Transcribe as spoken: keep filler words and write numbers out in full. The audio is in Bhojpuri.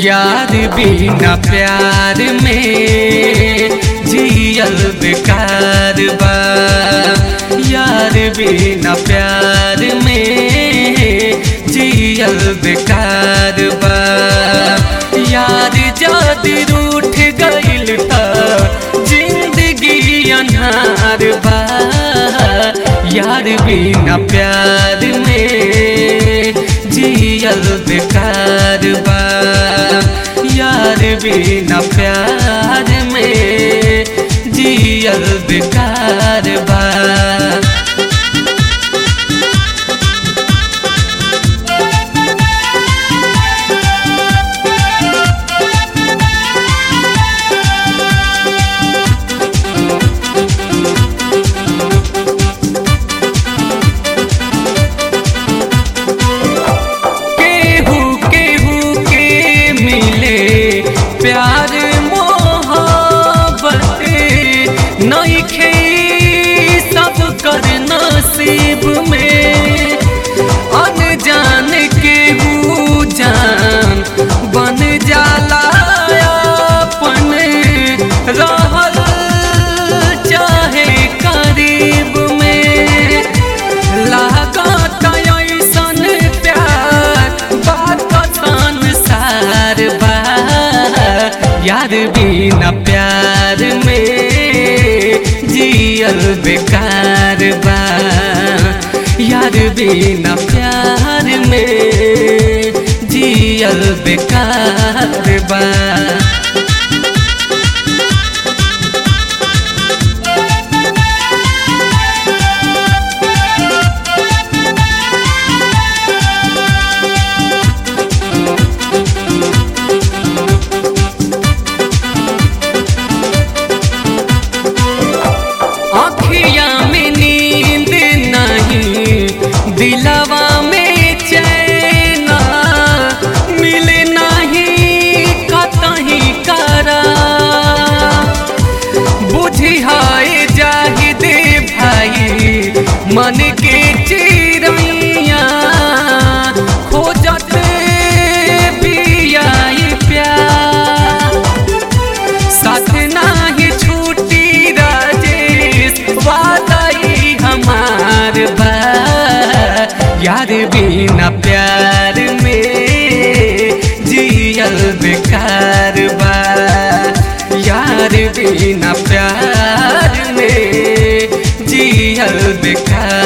यार बिना प्यार में जियल बेकार बा। यार बिना प्यार में जियल बेकार बा। यार जादी रूठ गइल त जिंदगी अन्हार बा। यार बिना प्यार में जियल बेकार बा। यार बिना प्यार में जियल बेकार बा। प्यार मोहब्बत नइखे सब कर नसीब में। अनजान केहू जान बन जाला अपन रहल चाहे करीब में। लागत ऐसन प्यार बात संसार बा। यार बिना प्यार में जियल बेकार बा। यार बिना प्यार में जियल बेकार बा। दिलवा में चैन मिले नहीं कतहीं करा। बुझी हाय जाहिद भाई मन के चिरैया खोजत बिया प्यार। साथ नाही छूटी राजेश वादाई हमार बा। यार बिना प्यार में जियल बेकार बा। यार बिना प्यार में जियल बेकार